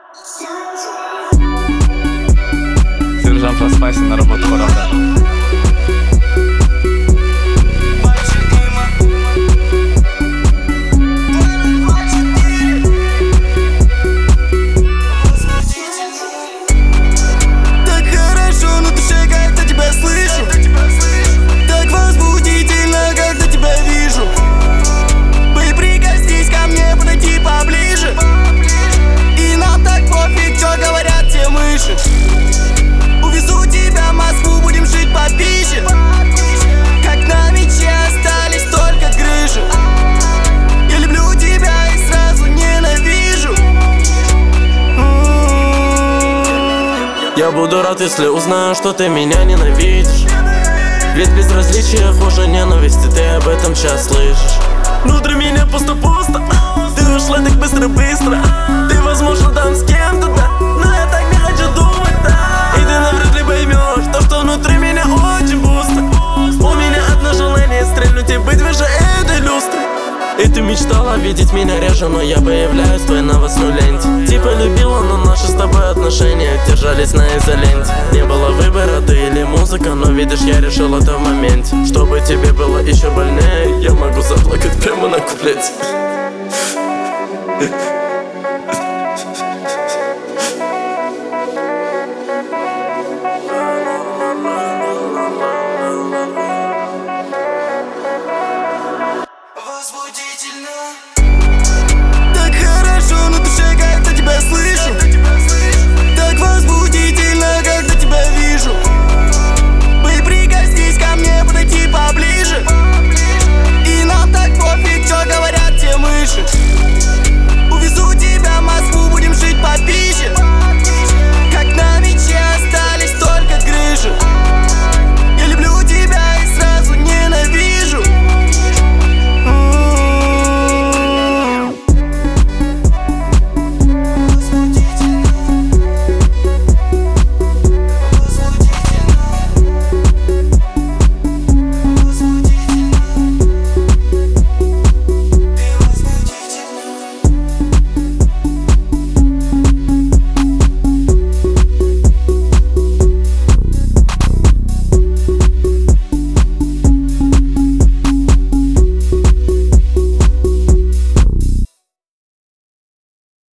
Сержант Распайся на работу пора. Так хорошо на душе, когда тебя слышу. Так возбудительно, когда тебя вижу. Прикоснись ко мне, подойди поближе. И нам так пофиг, что говорят те мыши. Увезу тебя в Москву, будем жить по пище. Как на мече остались только грыжи. Я люблю тебя и сразу ненавижу. Я буду рад, если узнаю, что ты меня ненавидишь. Ведь безразличие хуже ненависти, ты об этом сейчас слышишь. Внутри меня пусто-пусто. Ты ушла так быстро-быстро. Ты, возможно, там с кем-то, да, но я так не хочу думать, да. И ты навряд ли поймешь то, что внутри меня очень пусто. У меня одно желание стрельнуть и быть выше этой люстры. И ты мечтала видеть меня реже, но я появляюсь в твоей новостной ленте. Типа любила, но наши с тобой отношения держались на изоленте. Не было выбора, ты или музыка, но видишь, я решил это в моменте. Чтобы тебе было еще больнее, я могу заплакать прямо на куплете.